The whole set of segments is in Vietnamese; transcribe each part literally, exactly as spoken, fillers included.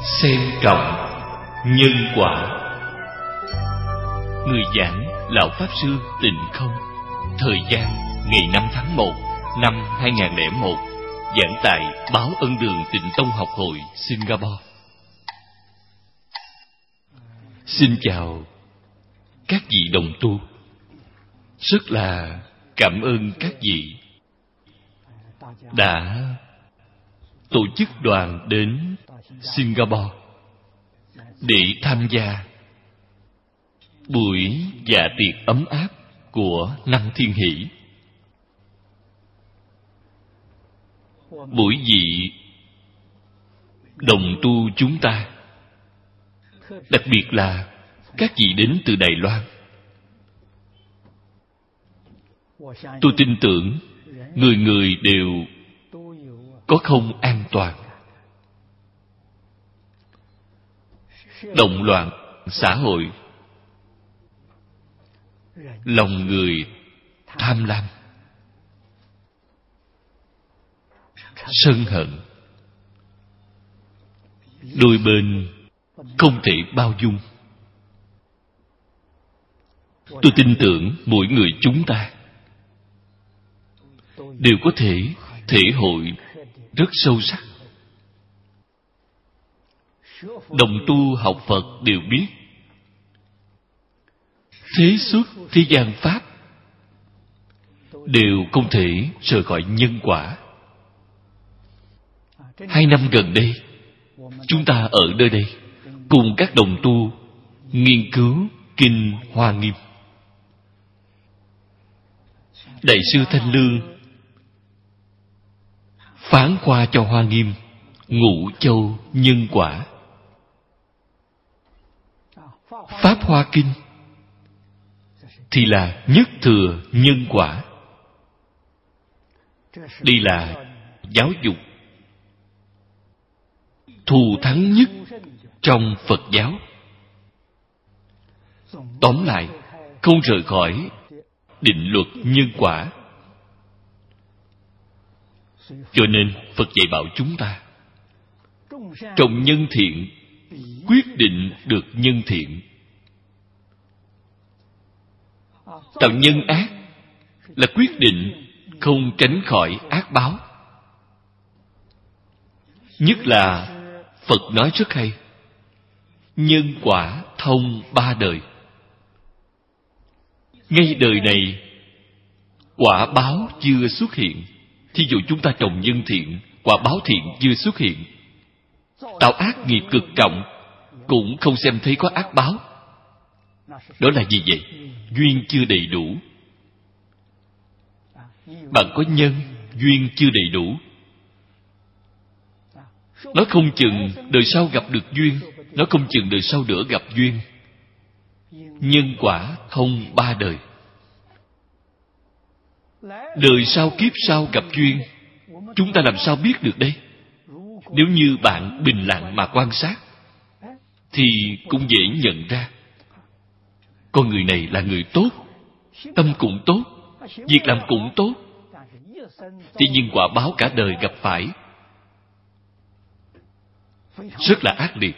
Xem trọng nhân quả. Người giảng Lão Pháp Sư Tịnh Không. Thời gian ngày năm tháng một năm hai nghìn không trăm lẻ một. Giảng tại Báo Ân Đường Tịnh Tông Học Hội Singapore. Xin chào các vị đồng tu. Rất là cảm ơn các vị đã tổ chức đoàn đến Singapore để tham gia buổi dạ tiệc ấm áp của năm Thiên Hỷ. Buổi vị đồng tu chúng ta, đặc biệt là các vị đến từ Đài Loan, tôi tin tưởng người người đều có không an toàn. Động loạn xã hội, lòng người tham lam, sân hận, đôi bên không thể bao dung. Tôi tin tưởng mỗi người chúng ta đều có thể thể hội rất sâu sắc. Đồng tu học Phật đều biết, thế xuất thế gian pháp đều không thể rời khỏi nhân quả. Hai năm gần đây, chúng ta ở nơi đây cùng các đồng tu nghiên cứu Kinh Hoa Nghiêm. Đại sư Thanh Lương phán khoa cho Hoa Nghiêm ngũ châu nhân quả. Pháp Hoa Kinh thì là nhất thừa nhân quả. Đây là giáo dục thù thắng nhất trong Phật giáo. Tóm lại, không rời khỏi định luật nhân quả. Cho nên Phật dạy bảo chúng ta, trồng nhân thiện quyết định được nhân thiện. Tạo nhân ác là quyết định không tránh khỏi ác báo. Nhất là Phật nói rất hay, nhân quả thông ba đời. Ngay đời này quả báo chưa xuất hiện. Thí dụ chúng ta trồng nhân thiện, quả báo thiện chưa xuất hiện. Tạo ác nghiệp cực trọng cũng không xem thấy có ác báo. Đó là gì vậy? Duyên chưa đầy đủ. Bạn có nhân, duyên chưa đầy đủ. Nó không chừng đời sau gặp được duyên, nó không chừng đời sau nữa gặp duyên. Nhân quả thông ba đời. Đời sau kiếp sau gặp duyên, chúng ta làm sao biết được đây? Nếu như bạn bình lặng mà quan sát thì cũng dễ nhận ra. Con người này là người tốt, tâm cũng tốt, việc làm cũng tốt. Thế nhưng quả báo cả đời gặp phải rất là ác liệt.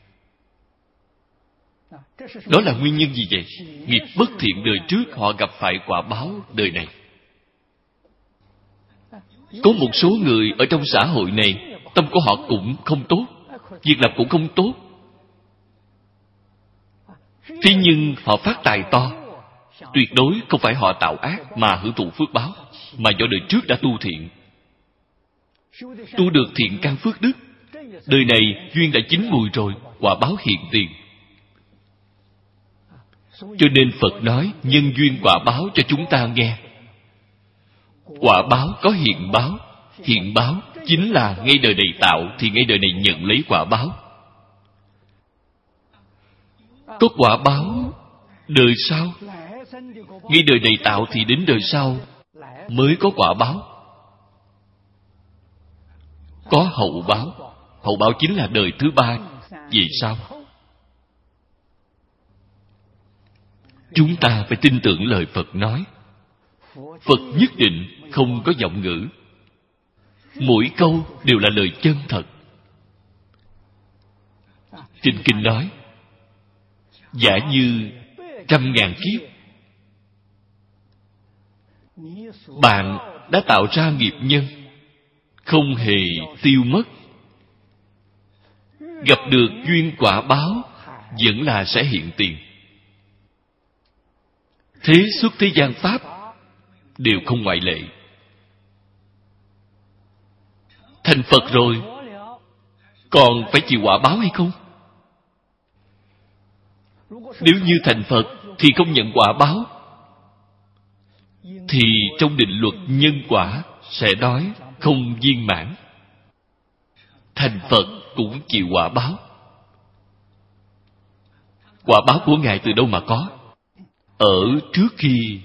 Đó là nguyên nhân gì vậy? Nghiệp bất thiện đời trước họ gặp phải quả báo đời này. Có một số người ở trong xã hội này, tâm của họ cũng không tốt, việc làm cũng không tốt. Thế nhưng họ phát tài to, tuyệt đối không phải họ tạo ác mà hưởng thụ phước báo, mà do đời trước đã tu thiện. Tu được thiện căn phước đức, đời này duyên đã chín mùi rồi, quả báo hiện tiền. Cho nên Phật nói nhân duyên quả báo cho chúng ta nghe. Quả báo có hiện báo. Hiện báo chính là ngay đời này tạo thì ngay đời này nhận lấy quả báo. Có quả báo đời sau. Ngay đời này tạo thì đến đời sau mới có quả báo. Có hậu báo. Hậu báo chính là đời thứ ba về sau. Chúng ta phải tin tưởng lời Phật nói. Phật nhất định không có giọng ngữ. Mỗi câu đều là lời chân thật. Trên kinh nói, giả như trăm ngàn kiếp bạn đã tạo ra nghiệp nhân không hề tiêu mất, gặp được duyên quả báo vẫn là sẽ hiện tiền. Thế xuất thế gian pháp đều không ngoại lệ. Thành Phật rồi còn phải chịu quả báo hay không? Nếu như thành Phật thì không nhận quả báo, thì trong định luật nhân quả sẽ nói không viên mãn. Thành Phật cũng chịu quả báo. Quả báo của Ngài từ đâu mà có? Ở trước khi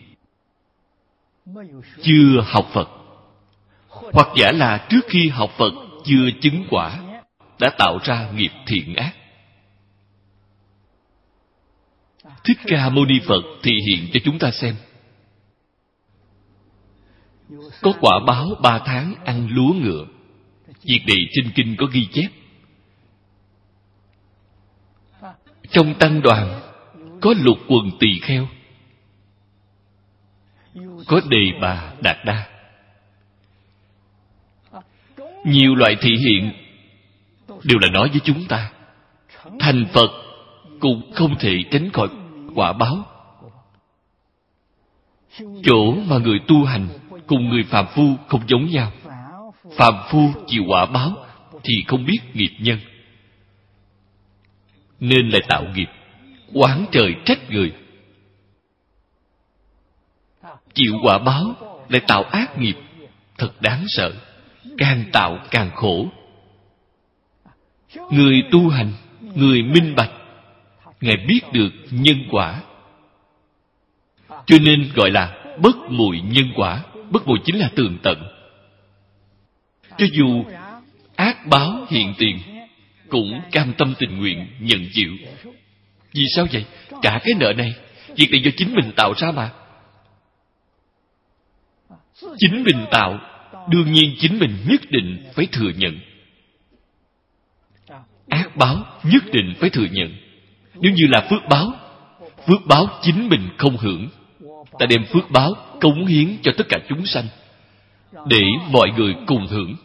chưa học Phật, hoặc giả là trước khi học Phật chưa chứng quả, đã tạo ra nghiệp thiện ác. Thích Ca Mâu Ni Phật thị hiện cho chúng ta xem. Có quả báo ba tháng ăn lúa ngựa. Việc này trên kinh có ghi chép. Trong tăng đoàn có lục quần tỳ kheo, có đề bà đạt đa. Nhiều loại thị hiện đều là nói với chúng ta, thành Phật cũng không thể tránh khỏi quả báo. Chỗ mà người tu hành cùng người phàm phu không giống nhau. Phàm phu chịu quả báo thì không biết nghiệp nhân, nên lại tạo nghiệp, oán trời trách người. Chịu quả báo lại tạo ác nghiệp, thật đáng sợ, càng tạo càng khổ. Người tu hành, người minh bạch, Ngài biết được nhân quả, cho nên gọi là bất mùi nhân quả. Bất mùi chính là tường tận. Cho dù ác báo hiện tiền, cũng cam tâm tình nguyện nhận chịu. Vì sao vậy? Cả cái nợ này, việc này do chính mình tạo ra mà. Chính mình tạo, đương nhiên chính mình nhất định phải thừa nhận. Ác báo nhất định phải thừa nhận. Nếu như là phước báo, phước báo chính mình không hưởng, ta đem phước báo cống hiến cho tất cả chúng sanh, để mọi người cùng hưởng.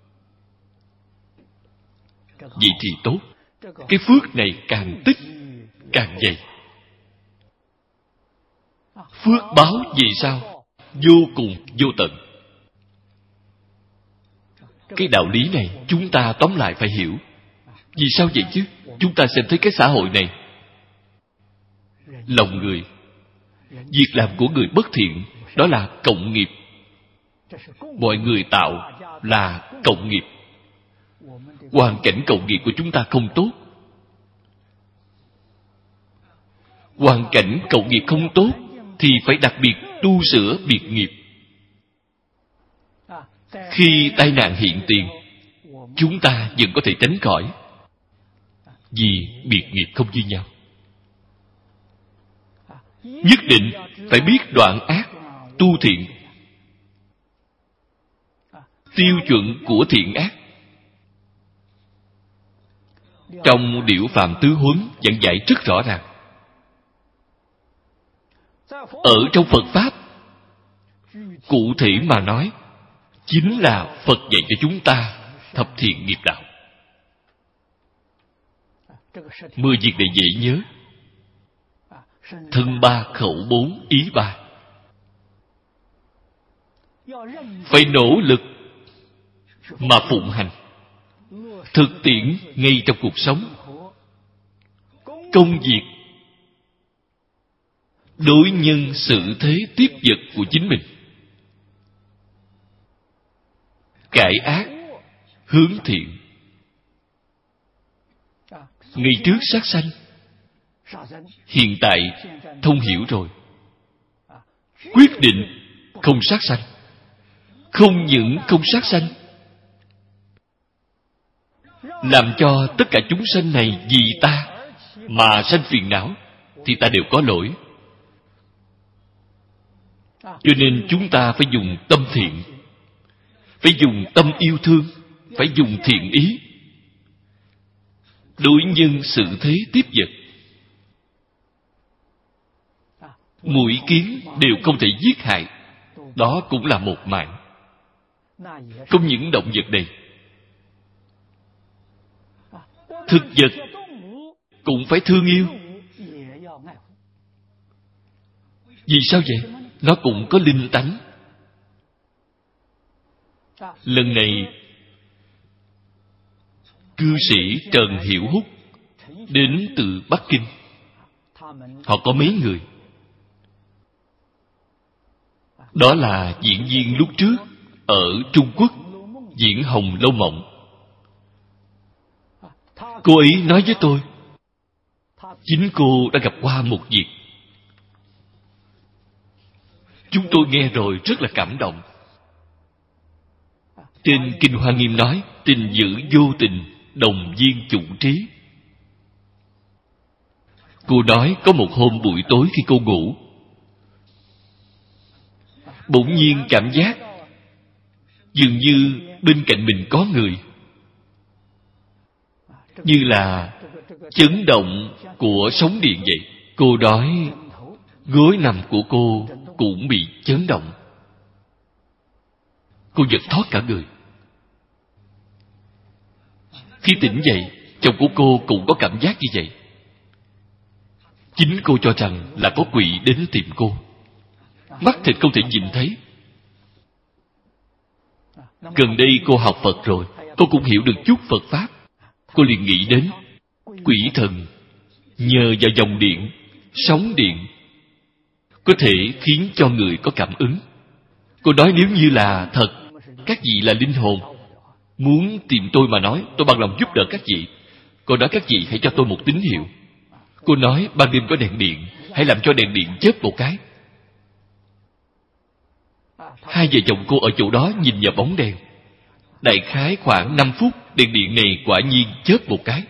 Vậy thì tốt. Cái phước này càng tích càng dày. Phước báo vì sao? Vô cùng vô tận. Cái đạo lý này chúng ta tóm lại phải hiểu. Vì sao vậy chứ? Chúng ta xem thấy cái xã hội này, lòng người, việc làm của người bất thiện, đó là cộng nghiệp. Mọi người tạo là cộng nghiệp. Hoàn cảnh cộng nghiệp của chúng ta không tốt. Hoàn cảnh cộng nghiệp không tốt thì phải đặc biệt tu sửa biệt nghiệp. Khi tai nạn hiện tiền, chúng ta vẫn có thể tránh khỏi, vì biệt nghiệp không như nhau. Nhất định phải biết đoạn ác, tu thiện. Tiêu chuẩn của thiện ác trong Điểu Phạm Tứ Huấn giảng giải rất rõ ràng. Ở trong Phật Pháp, cụ thể mà nói, chính là Phật dạy cho chúng ta thập thiện nghiệp đạo. Mười việc này dễ nhớ. Thân ba, khẩu bốn, ý ba. Phải nỗ lực mà phụng hành, thực tiễn ngay trong cuộc sống, công việc, đối nhân xử thế tiếp vật của chính mình. Cải ác, hướng thiện. Ngày trước sát sanh, hiện tại thông hiểu rồi, quyết định không sát sanh. Không những không sát sanh, làm cho tất cả chúng sanh này vì ta mà sanh phiền não, thì ta đều có lỗi. Cho nên chúng ta phải dùng tâm thiện, phải dùng tâm yêu thương, phải dùng thiện ý, đối nhân xử thế tiếp vật. Mũi kiến đều không thể giết hại, đó cũng là một mạng. Không những động vật này, thực vật cũng phải thương yêu. Vì sao vậy? Nó cũng có linh tánh. Lần này cư sĩ Trần Hiểu Húc đến từ Bắc Kinh. Họ có mấy người. Đó là diễn viên lúc trước ở Trung Quốc diễn Hồng Lâu Mộng. Cô ấy nói với tôi, chính cô đã gặp qua một việc. Chúng tôi nghe rồi rất là cảm động. Trên Kinh Hoa Nghiêm nói, tình dữ vô tình, đồng viên chủ trí. Cô nói có một hôm buổi tối khi cô ngủ, bỗng nhiên cảm giác dường như bên cạnh mình có người, như là chấn động của sóng điện vậy. Cô nói gối nằm của cô cũng bị chấn động. Cô giật thót cả người. Khi tỉnh dậy, chồng của cô cũng có cảm giác như vậy. Chính cô cho rằng là có quỷ đến tìm cô. Mắt thịt không thể nhìn thấy. Gần đây cô học Phật rồi, cô cũng hiểu được chút Phật Pháp. Cô liền nghĩ đến quỷ thần nhờ vào dòng điện, sóng điện có thể khiến cho người có cảm ứng. Cô nói nếu như là thật, các vị là linh hồn, muốn tìm tôi mà nói, tôi bằng lòng giúp đỡ các vị. Cô nói các vị hãy cho tôi một tín hiệu. Cô nói ban đêm có đèn điện, hãy làm cho đèn điện chớp một cái. Hai vợ chồng cô ở chỗ đó nhìn vào bóng đèn. Đại khái khoảng năm phút, đèn điện này quả nhiên chớp một cái.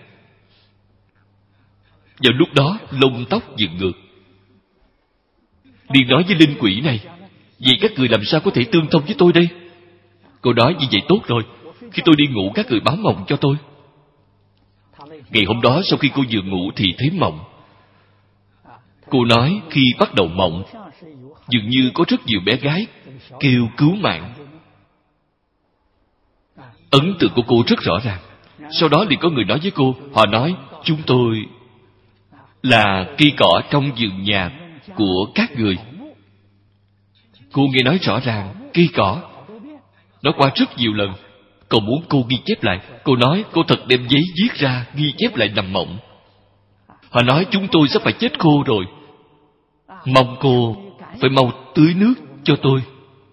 Vào lúc đó lông tóc dựng ngược. Liền nói với linh quỷ này, vậy các người làm sao có thể tương thông với tôi đây? Cô nói như vậy tốt rồi, khi tôi đi ngủ các người báo mộng cho tôi. Ngày hôm đó sau khi cô vừa ngủ thì thấy mộng. Cô nói khi bắt đầu mộng, dường như có rất nhiều bé gái kêu cứu mạng. Ấn tượng của cô rất rõ ràng. Sau đó liền có người nói với cô, họ nói chúng tôi là cây cỏ trong vườn nhà của các người. Cô nghe nói rõ ràng cây cỏ, nói qua rất nhiều lần. Cậu muốn cô ghi chép lại. Cô nói cô thật đem giấy viết ra ghi chép lại nằm mộng. Họ nói chúng tôi sắp phải chết khô rồi, mong cô phải mau tưới nước cho tôi.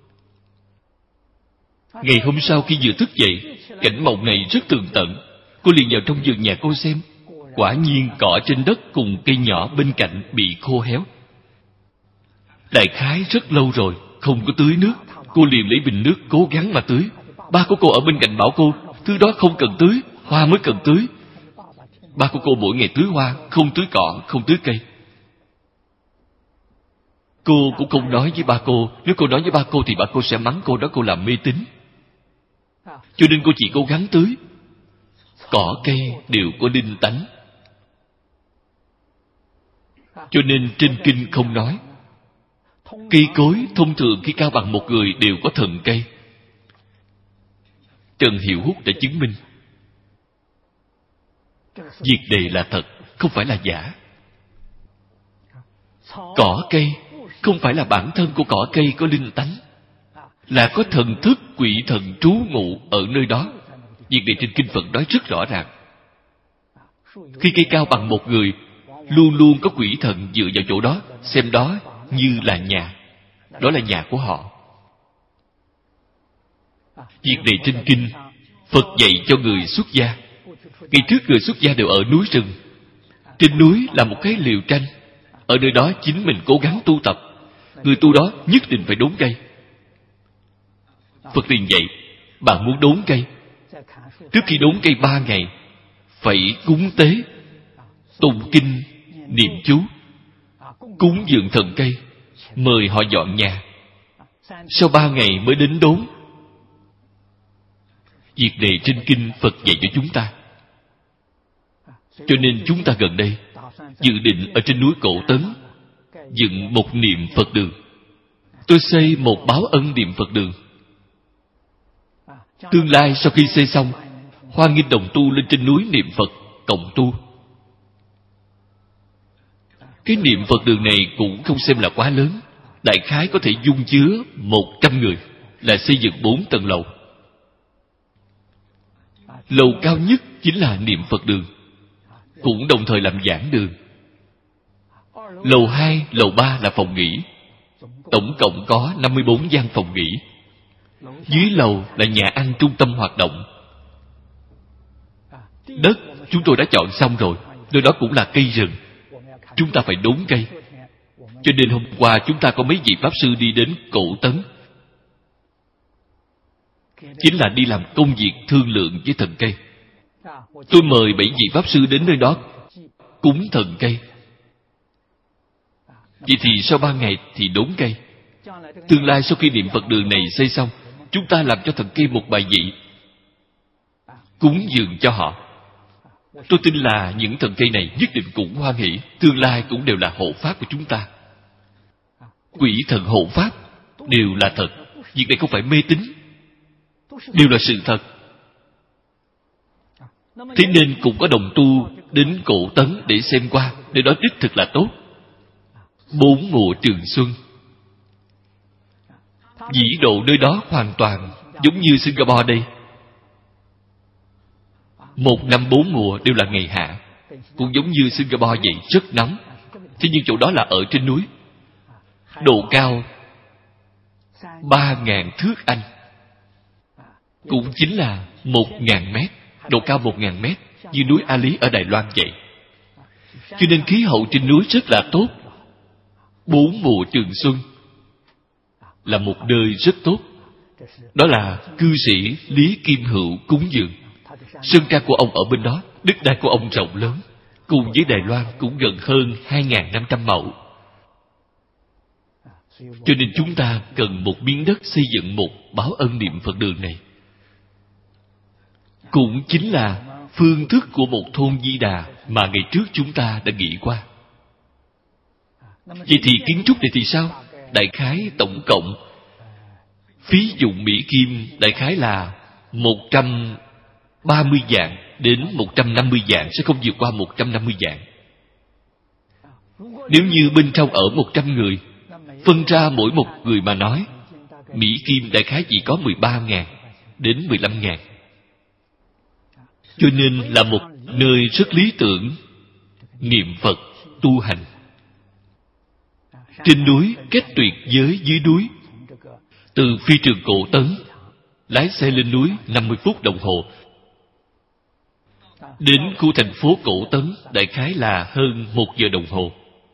Ngày hôm sau khi vừa thức dậy, cảnh mộng này rất tường tận. Cô liền vào trong vườn nhà cô xem. Quả nhiên cỏ trên đất cùng cây nhỏ bên cạnh bị khô héo. Đại khái rất lâu rồi không có tưới nước. Cô liền lấy bình nước cố gắng mà tưới. Ba của cô ở bên cạnh bảo cô, thứ đó không cần tưới, hoa mới cần tưới. Ba của cô mỗi ngày tưới hoa, không tưới cỏ, không tưới cây. Cô cũng không nói với ba cô. Nếu cô nói với ba cô thì ba cô sẽ mắng cô, đó cô làm mê tín. Cho nên cô chỉ cố gắng tưới. Cỏ cây đều có linh tánh. Cho nên trên kinh không nói. Cây cối thông thường khi cao bằng một người đều có thần cây. Trần Hiểu Húc đã chứng minh việc này là thật, không phải là giả. Cỏ cây không phải là bản thân của cỏ cây có linh tánh, là có thần thức quỷ thần trú ngụ ở nơi đó. Việc này trên kinh Phật nói rất rõ ràng. Khi cây cao bằng một người, luôn luôn có quỷ thần dựa vào chỗ đó, xem đó như là nhà. Đó là nhà của họ. Việc này trên kinh Phật dạy cho người xuất gia. Ngày trước người xuất gia đều ở núi rừng. Trên núi là một cái liều tranh. Ở nơi đó chính mình cố gắng tu tập. Người tu đó nhất định phải đốn cây. Phật liền dạy, bạn muốn đốn cây, trước khi đốn cây ba ngày phải cúng tế, tụng kinh, niệm chú, cúng dường thần cây, mời họ dọn nhà. Sau ba ngày mới đến đốn. Việc này trên kinh Phật dạy cho chúng ta. Cho nên chúng ta gần đây dự định ở trên núi Cổ Tấn dựng một niệm Phật đường. Tôi xây một báo ân niệm Phật đường. Tương lai sau khi xây xong, hoan nghênh đồng tu lên trên núi niệm Phật cộng tu. Cái niệm Phật đường này cũng không xem là quá lớn, đại khái có thể dung chứa một trăm người, là xây dựng bốn tầng lầu. Lầu cao nhất chính là niệm Phật đường, cũng đồng thời làm giảng đường. Lầu hai, lầu ba là phòng nghỉ. Tổng cộng có năm mươi bốn gian phòng nghỉ. Dưới lầu là nhà ăn trung tâm hoạt động. Đất chúng tôi đã chọn xong rồi, nơi đó cũng là cây rừng. Chúng ta phải đốn cây. Cho nên hôm qua chúng ta có mấy vị Pháp Sư đi đến Cổ Tấn, chính là đi làm công việc thương lượng với thần cây. Tôi mời bảy vị Pháp Sư đến nơi đó cúng thần cây. Vậy thì sau ba ngày thì đốn cây. Tương lai sau khi niệm Phật đường này xây xong, chúng ta làm cho thần cây một bài vị, cúng dường cho họ. Tôi tin là những thần cây này nhất định cũng hoan hỷ, tương lai cũng đều là hộ pháp của chúng ta. Quỷ thần hộ pháp đều là thật. Việc này không phải mê tín, đều là sự thật. Thế nên cũng có đồng tu đến Cổ Tấn để xem qua, để đó đích thực là tốt. Bốn mùa trường xuân, vĩ độ nơi đó hoàn toàn giống như Singapore đây. Một năm bốn mùa đều là ngày hạ, cũng giống như Singapore vậy, rất nóng. Thế nhưng chỗ đó là ở trên núi, độ cao ba ngàn thước Anh, cũng chính là một ngàn mét, độ cao một ngàn mét, như núi A Lý ở Đài Loan vậy. Cho nên khí hậu trên núi rất là tốt. Bốn mùa trường xuân là một nơi rất tốt. Đó là cư sĩ Lý Kim Hữu cúng dường. Sơn ca của ông ở bên đó, đất đai của ông rộng lớn, cùng với Đài Loan cũng gần hơn hai nghìn năm trăm mẫu. Cho nên chúng ta cần một miếng đất xây dựng một báo ân niệm Phật đường này. Cũng chính là phương thức của một thôn Di Đà mà ngày trước chúng ta đã nghĩ qua. Vậy thì kiến trúc này thì sao? Đại khái tổng cộng phí dụng Mỹ Kim đại khái là một trăm ba mươi vạn đến một trăm năm mươi vạn, sẽ không vượt qua một trăm năm mươi vạn. Nếu như bên trong ở một trăm người, phân ra mỗi một người mà nói, Mỹ Kim đại khái chỉ có mười ba ngàn đến mười lăm ngàn. Cho nên là một nơi rất lý tưởng niệm Phật tu hành. Trên núi kết tuyệt giới dưới núi. Từ phi trường Cổ Tấn lái xe lên núi năm mươi phút đồng hồ. Đến khu thành phố Cổ Tấn đại khái là hơn một giờ đồng hồ.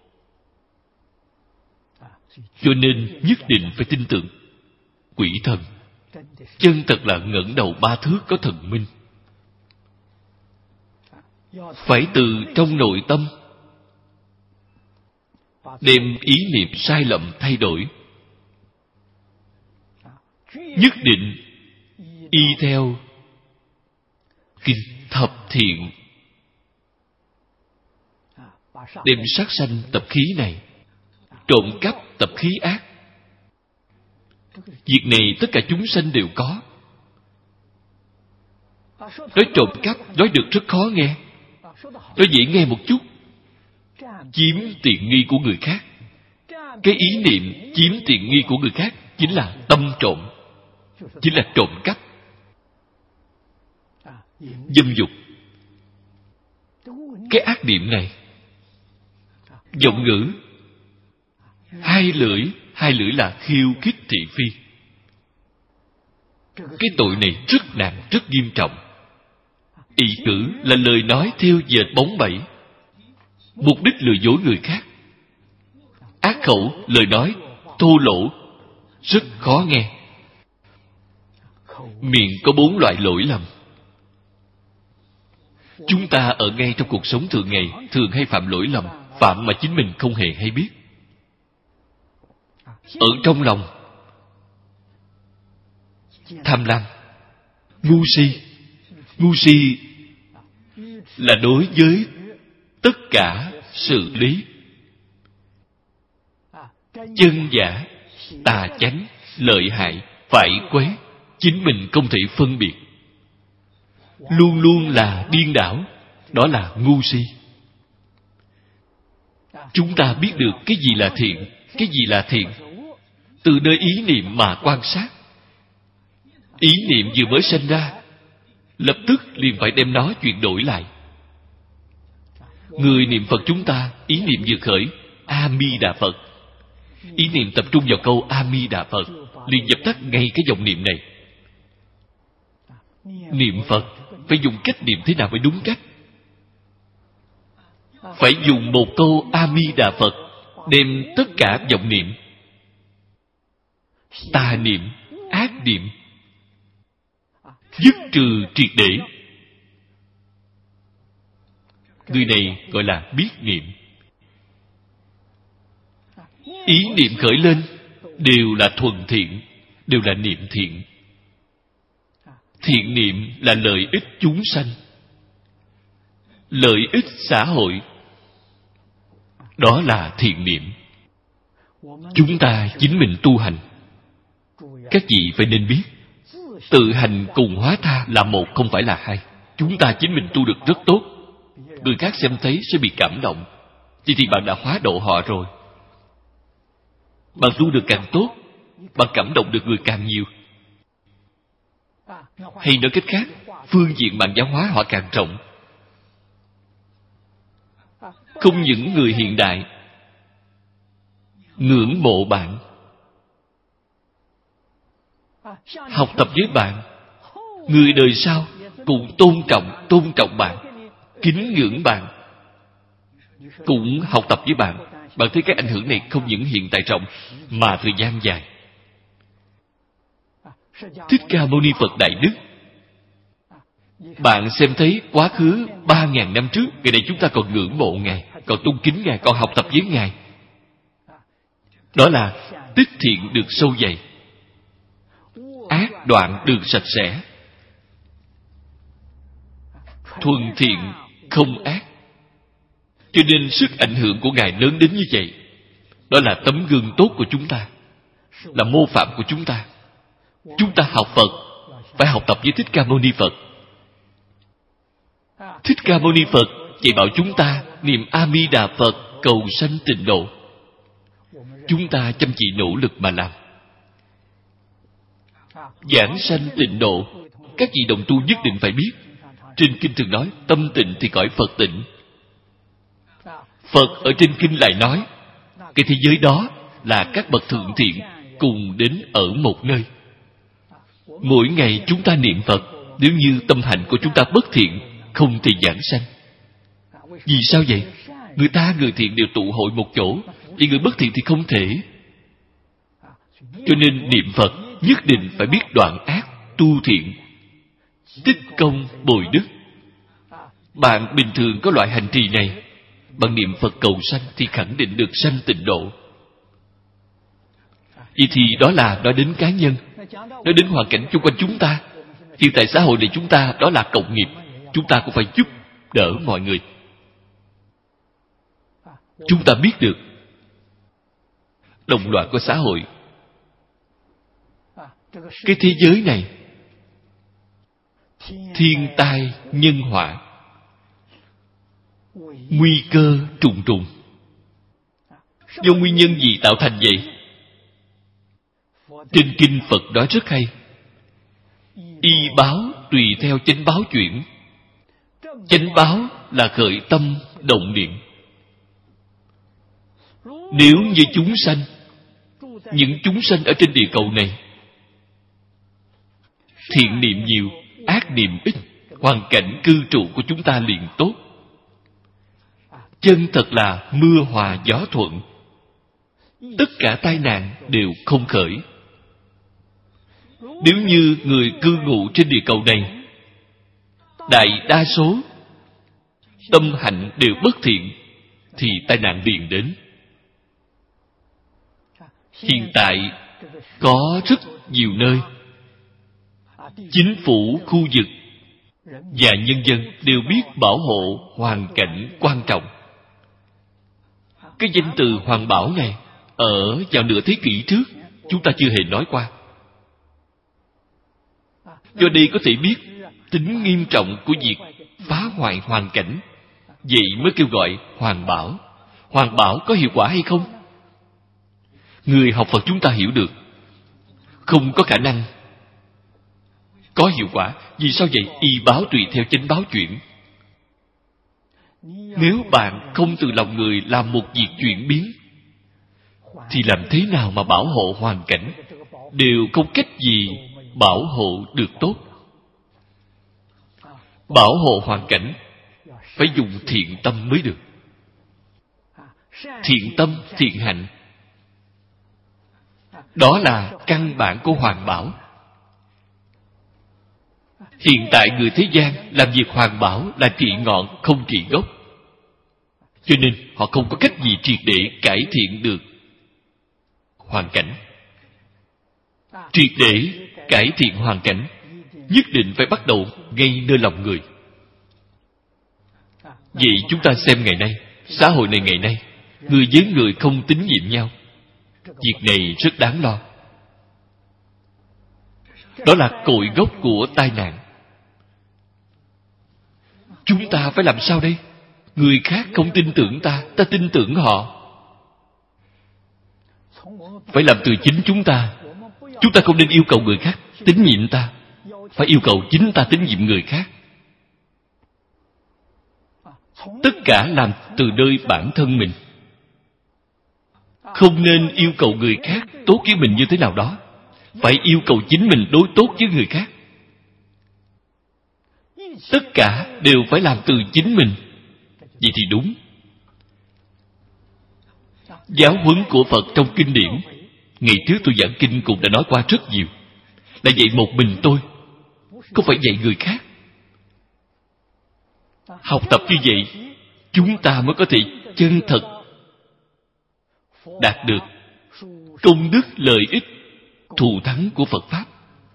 Cho nên nhất định phải tin tưởng quỷ thần. Chân thật là ngẩng đầu ba thước có thần minh. Phải từ trong nội tâm đem ý niệm sai lầm thay đổi. Nhất định y theo kinh thập thiện, đem sát sanh tập khí này, trộm cắp tập khí ác. Việc này tất cả chúng sanh đều có. Nói trộm cắp nói được rất khó nghe, nói dễ nghe một chút. Chiếm tiện nghi của người khác. Cái ý niệm chiếm tiện nghi của người khác chính là tâm trộm, chính là trộm cắp. Dâm dục, cái ác niệm này. Vọng ngữ, hai lưỡi, hai lưỡi là khiêu khích thị phi. Cái tội này rất nặng, rất nghiêm trọng. Ỷ cử là lời nói theo dệt bóng bẩy, mục đích lừa dối người khác. Ác khẩu, lời nói thô lỗ, rất khó nghe. Miệng có bốn loại lỗi lầm. Chúng ta ở ngay trong cuộc sống thường ngày thường hay phạm lỗi lầm, phạm mà chính mình không hề hay biết. Ở trong lòng tham lam, ngu si. Ngu si là đối với tất cả sự lý. Chân giả, tà chánh, lợi hại, phải quấy, chính mình không thể phân biệt, luôn luôn là điên đảo, đó là ngu si. Chúng ta biết được cái gì là thiện, cái gì là thiện từ nơi ý niệm mà quan sát. Ý niệm vừa mới sinh ra, lập tức liền phải đem nó chuyển đổi lại. Người niệm Phật chúng ta, ý niệm vừa khởi, A Di Đà Phật, ý niệm tập trung vào câu A Di Đà Phật, liền dập tắt ngay cái dòng niệm này. Niệm Phật phải dùng cách niệm thế nào mới đúng cách? Phải dùng một câu A Di Đà Phật đem tất cả vọng niệm, tà niệm, ác niệm dứt trừ triệt để. Người này gọi là biết niệm. Ý niệm khởi lên đều là thuần thiện, đều là niệm thiện. Thiện niệm là lợi ích chúng sanh, lợi ích xã hội, đó là thiện niệm. Chúng ta chính mình tu hành, các vị phải nên biết, tự hành cùng hóa tha là một, không phải là hai. Chúng ta chính mình tu được rất tốt, người khác xem thấy sẽ bị cảm động. Vậy thì bạn đã hóa độ họ rồi. Bạn tu được càng tốt, bạn cảm động được người càng nhiều. Hay nói cách khác, phương diện bạn giáo hóa họ càng rộng. Không những người hiện đại ngưỡng mộ bạn, học tập với bạn, người đời sau cũng tôn trọng, tôn trọng bạn, kính ngưỡng bạn, cũng học tập với bạn. Bạn thấy cái ảnh hưởng này không những hiện tại rộng, mà thời gian dài. Thích Ca Mâu Ni Phật Đại Đức, bạn xem thấy quá khứ ba ngàn năm trước, ngày này chúng ta còn ngưỡng mộ Ngài, còn tôn kính Ngài, còn học tập với Ngài. Đó là tích thiện được sâu dày, ác đoạn được sạch sẽ, thuần thiện không ác. Cho nên sức ảnh hưởng của Ngài lớn đến như vậy. Đó là tấm gương tốt của chúng ta, là mô phạm của chúng ta. Chúng ta học Phật phải học tập với Thích Ca Mâu Ni Phật. Thích Ca Mâu Ni Phật dạy bảo chúng ta niệm A Di Đà Phật cầu sanh tịnh độ. Chúng ta chăm chỉ nỗ lực mà làm. Giảng sanh tịnh độ, các vị đồng tu nhất định phải biết. Trên kinh thường nói tâm tịnh thì cõi Phật tịnh. Phật ở trên kinh lại nói cái thế giới đó là các bậc thượng thiện cùng đến ở một nơi. Mỗi ngày chúng ta niệm Phật, nếu như tâm hạnh của chúng ta bất thiện, không thể giảng sanh. Vì sao vậy? Người ta, người thiện đều tụ hội một chỗ, vì người bất thiện thì không thể. Cho nên niệm Phật nhất định phải biết đoạn ác, tu thiện, tích công bồi đức. Bạn bình thường có loại hành trì này, bạn niệm Phật cầu sanh thì khẳng định được sanh tịnh độ. Vậy thì đó là nói đến cá nhân, nói đến hoàn cảnh xung quanh chúng ta. Hiện tại xã hội này chúng ta, đó là cộng nghiệp. Chúng ta cũng phải giúp đỡ mọi người. Chúng ta biết được động loạn của xã hội, cái thế giới này thiên tai nhân họa, nguy cơ trùng trùng. Do nguyên nhân gì tạo thành vậy? Trên kinh Phật nói rất hay: y báo tùy theo chánh báo chuyển. Chánh báo là khởi tâm động niệm. Nếu như chúng sanh, những chúng sanh ở trên địa cầu này thiện niệm nhiều, ác niệm ít, hoàn cảnh cư trụ của chúng ta liền tốt. Chân thật là mưa hòa gió thuận, tất cả tai nạn đều không khởi. Nếu như người cư ngụ trên địa cầu này, đại đa số tâm hạnh đều bất thiện, thì tai nạn liền đến. Hiện tại có rất nhiều nơi, chính phủ khu vực và nhân dân đều biết bảo hộ hoàn cảnh quan trọng. Cái danh từ hoàn bảo này ở vào nửa thế kỷ trước chúng ta chưa hề nói qua. Do đây có thể biết tính nghiêm trọng của việc phá hoại hoàn cảnh. Vậy mới kêu gọi hoàn bảo. Hoàn bảo có hiệu quả hay không? Người học Phật chúng ta hiểu được. Không có khả năng có hiệu quả. Vì sao vậy? Y báo tùy theo chánh báo chuyển. Nếu bạn không từ lòng người làm một việc chuyển biến, thì làm thế nào mà bảo hộ hoàn cảnh? Đều không cách gì bảo hộ được tốt. Bảo hộ hoàn cảnh phải dùng thiện tâm mới được. Thiện tâm, thiện hạnh, đó là căn bản của hoàn bảo. Hiện tại người thế gian làm việc hoàn bảo là trị ngọn không trị gốc, cho nên họ không có cách gì triệt để cải thiện được hoàn cảnh. Triệt để cải thiện hoàn cảnh nhất định phải bắt đầu ngay nơi lòng người. Vậy chúng ta xem ngày nay, xã hội này ngày nay, người với người không tín nhiệm nhau, việc này rất đáng lo. Đó là cội gốc của tai nạn. Chúng ta phải làm sao đây? Người khác không tin tưởng ta, ta tin tưởng họ. Phải làm từ chính chúng ta. Chúng ta không nên yêu cầu người khác tín nhiệm ta, phải yêu cầu chính ta tín nhiệm người khác. Tất cả làm từ nơi bản thân mình. Không nên yêu cầu người khác tốt với mình như thế nào đó. Phải yêu cầu chính mình đối tốt với người khác. Tất cả đều phải làm từ chính mình. Vậy thì đúng. Giáo huấn của Phật trong kinh điển, ngày trước tôi giảng kinh cũng đã nói qua rất nhiều, là dạy một mình tôi, không phải dạy người khác. Học tập như vậy, chúng ta mới có thể chân thật đạt được công đức lợi ích thù thắng của Phật Pháp.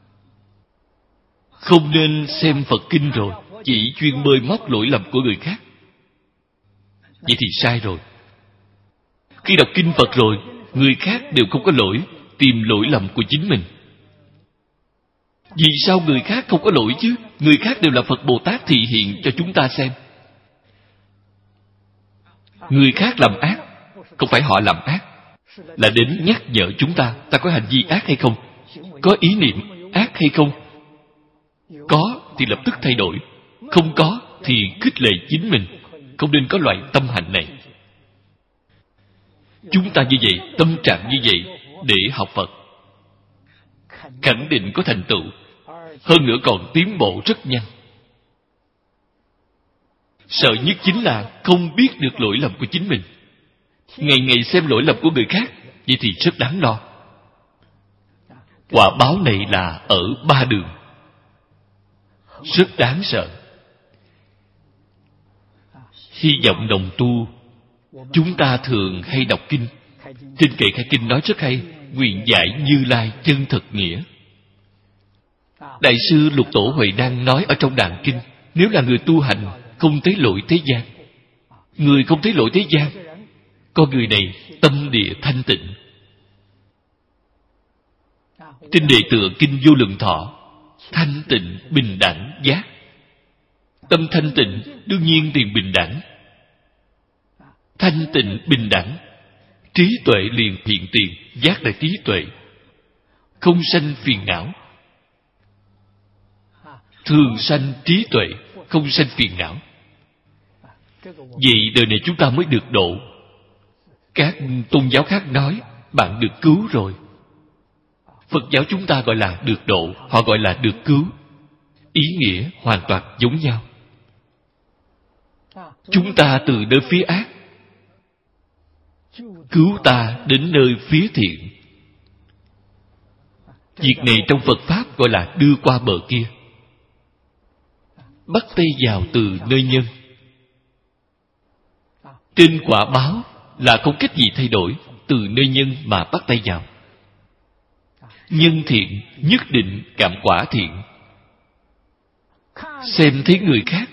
Không nên xem Phật kinh rồi chỉ chuyên bơi móc lỗi lầm của người khác. Vậy thì sai rồi. Khi đọc kinh Phật rồi, người khác đều không có lỗi, tìm lỗi lầm của chính mình. Vì sao người khác không có lỗi chứ? Người khác đều là Phật Bồ Tát thị hiện cho chúng ta xem. Người khác làm ác, không phải họ làm ác, là đến nhắc nhở chúng ta, ta có hành vi ác hay không, có ý niệm ác hay không. Có thì lập tức thay đổi, không có thì khích lệ chính mình, không nên có loại tâm hành này. Chúng ta như vậy, tâm trạng như vậy để học Phật, khẳng định có thành tựu, hơn nữa còn tiến bộ rất nhanh. Sợ nhất chính là không biết được lỗi lầm của chính mình. Ngày ngày xem lỗi lầm của người khác, vậy thì rất đáng lo. Quả báo này là ở ba đường, rất đáng sợ. Hy vọng đồng tu, chúng ta thường hay đọc kinh. Trên kệ khai kinh nói rất hay, nguyện giải Như Lai chân thật nghĩa. Đại sư Lục Tổ Huệ đang nói ở trong đàn kinh, nếu là người tu hành không thấy lỗi thế gian, người không thấy lỗi thế gian, con người này tâm địa thanh tịnh. Trên đề tựa kinh Vô Lượng Thọ, thanh tịnh bình đẳng giác. Tâm thanh tịnh đương nhiên liền bình đẳng. Thanh tịnh bình đẳng, trí tuệ liền hiện tiền. Giác là trí tuệ, không sanh phiền não. Thường sanh trí tuệ, không sanh phiền não. Vậy đời này chúng ta mới được độ. Các tôn giáo khác nói bạn được cứu rồi. Phật giáo chúng ta gọi là được độ, họ gọi là được cứu. Ý nghĩa hoàn toàn giống nhau. Chúng ta từ nơi phía ác cứu ta đến nơi phía thiện. Việc này trong Phật Pháp gọi là đưa qua bờ kia. Bắt tay vào từ nơi nhân. Trên quả báo là không cách gì thay đổi, từ nơi nhân mà bắt tay vào. Nhân thiện nhất định cảm quả thiện. xem thấy người khác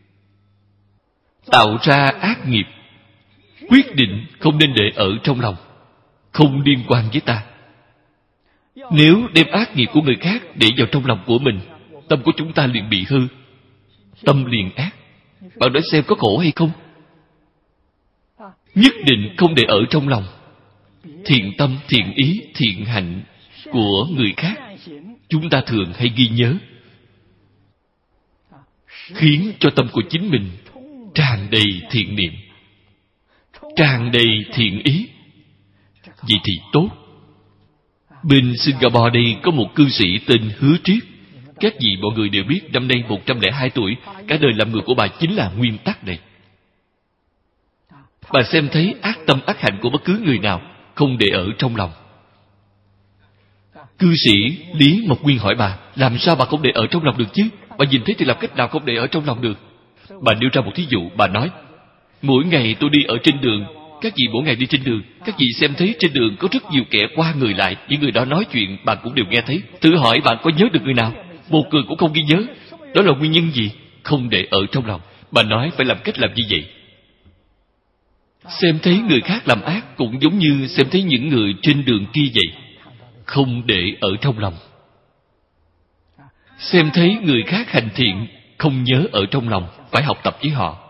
tạo ra ác nghiệp, quyết định không nên để ở trong lòng, không liên quan với ta. Nếu đem ác nghiệp của người khác để vào trong lòng của mình, tâm của chúng ta liền bị hư, tâm liền ác. Bạn nói xem có khổ hay không? Nhất định không để ở trong lòng. Thiện tâm, thiện ý, thiện hạnh của người khác chúng ta thường hay ghi nhớ, khiến cho tâm của chính mình tràn đầy thiện niệm, tràn đầy thiện ý. Vậy thì tốt. Bên Singapore đây có một cư sĩ tên Hứa Triết. Các vị mọi người đều biết, năm nay một trăm lẻ hai tuổi. Cả đời làm người của bà chính là nguyên tắc này. Bà xem thấy ác tâm ác hạnh của bất cứ người nào, không để ở trong lòng. Cư sĩ Lý Mộc Nguyên hỏi bà, làm sao bà không để ở trong lòng được chứ? Bà nhìn thấy thì làm cách nào không để ở trong lòng được? Bà nêu ra một thí dụ. Bà nói, mỗi ngày tôi đi ở trên đường. Các vị mỗi ngày đi trên đường, các vị xem thấy trên đường có rất nhiều kẻ qua người lại. Những người đó nói chuyện bạn cũng đều nghe thấy. Thử hỏi bạn có nhớ được người nào? Một người cũng không ghi nhớ. Đó là nguyên nhân gì? Không để ở trong lòng. Bà nói phải làm cách làm như vậy. Xem thấy người khác làm ác cũng giống như xem thấy những người trên đường kia vậy, không để ở trong lòng. Xem thấy người khác hành thiện, không nhớ ở trong lòng, phải học tập với họ.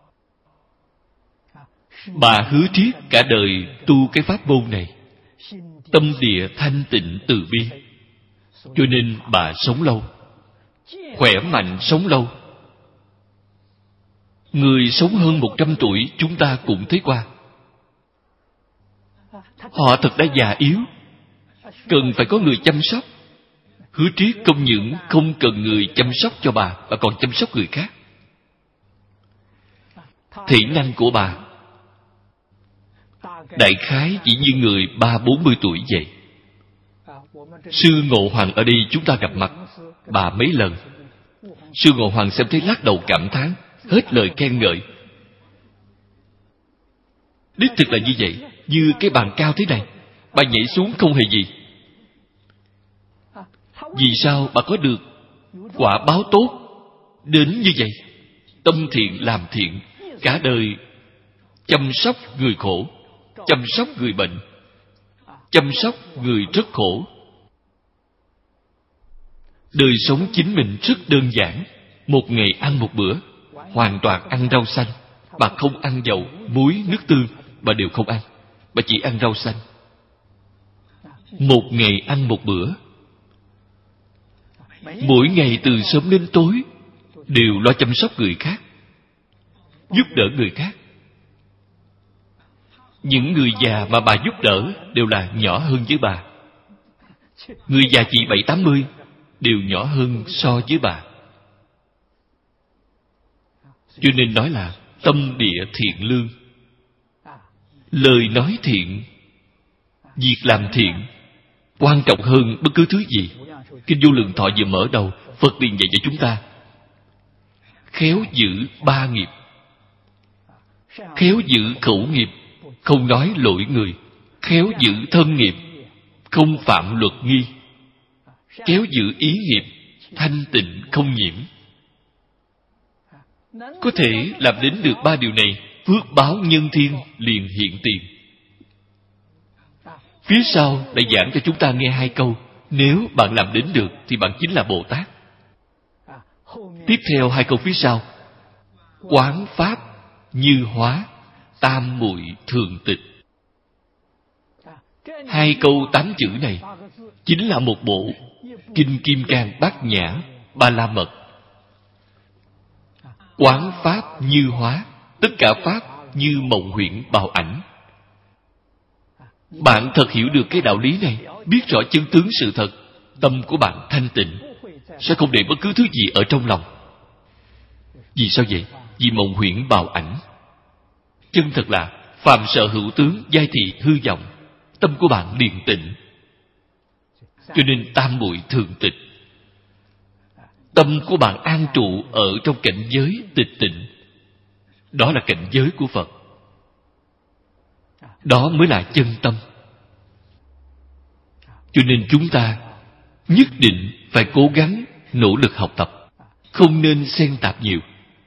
Bà Hứa Triết cả đời tu cái pháp môn này, tâm địa thanh tịnh từ bi, cho nên bà sống lâu, khỏe mạnh sống lâu. Người sống hơn một trăm tuổi chúng ta cũng thấy qua. Họ thật đã già yếu, cần phải có người chăm sóc. Hứa Triết không những không cần người chăm sóc cho bà, mà còn chăm sóc người khác. Thể năng của bà đại khái chỉ như người ba bốn mươi tuổi vậy. Sư Ngộ Hoàng ở đây chúng ta gặp mặt bà mấy lần. Sư Ngộ Hoàng xem thấy lắc đầu cảm thán, hết lời khen ngợi. Đích thực là như vậy. Như cái bàn cao thế này, bà nhảy xuống không hề gì. Vì sao bà có được quả báo tốt đến như vậy? Tâm thiện làm thiện, cả đời chăm sóc người khổ, chăm sóc người bệnh, chăm sóc người rất khổ. Đời sống chính mình rất đơn giản. Một ngày ăn một bữa, hoàn toàn ăn rau xanh. Bà không ăn dầu, muối, nước tương, bà đều không ăn. Bà chỉ ăn rau xanh. Một ngày ăn một bữa. Mỗi ngày từ sớm đến tối đều lo chăm sóc người khác, giúp đỡ người khác. Những người già mà bà giúp đỡ đều là nhỏ hơn với bà. Người già chỉ bảy tám mươi đều nhỏ hơn so với bà. Cho nên nói là tâm địa thiện lương, lời nói thiện, việc làm thiện quan trọng hơn bất cứ thứ gì. Kinh Vô Lượng Thọ vừa mở đầu, Phật liền dạy cho chúng ta khéo giữ ba nghiệp. Khéo giữ khẩu nghiệp, không nói lỗi người. Khéo giữ thân nghiệp, không phạm luật nghi. Khéo giữ ý nghiệp, thanh tịnh không nhiễm. Có thể làm đến được ba điều này, phước báo nhân thiên liền hiện tiền. Phía sau lại giảng cho chúng ta nghe hai câu. Nếu bạn làm đến được thì bạn chính là Bồ Tát. Tiếp theo hai câu phía sau, quán pháp như hóa, tam muội thường tịch. Hai câu tám chữ này chính là một bộ Kinh Kim Cang Bát Nhã Ba La Mật. Quán pháp như hóa, tất cả pháp như mộng huyễn bào ảnh. Bạn thật hiểu được cái đạo lý này, biết rõ chân tướng sự thật, tâm của bạn thanh tịnh, sẽ không để bất cứ thứ gì ở trong lòng. Vì sao vậy? Vì mộng huyễn bào ảnh. Chân thật là phàm sở hữu tướng, giai thị hư vọng. Tâm của bạn liền tịnh. Cho nên tam muội thường tịch. Tâm của bạn an trụ ở trong cảnh giới tịch tịnh. Đó là cảnh giới của Phật. Đó mới là chân tâm. Cho nên chúng ta nhất định phải cố gắng nỗ lực học tập. không nên xen tạp nhiều.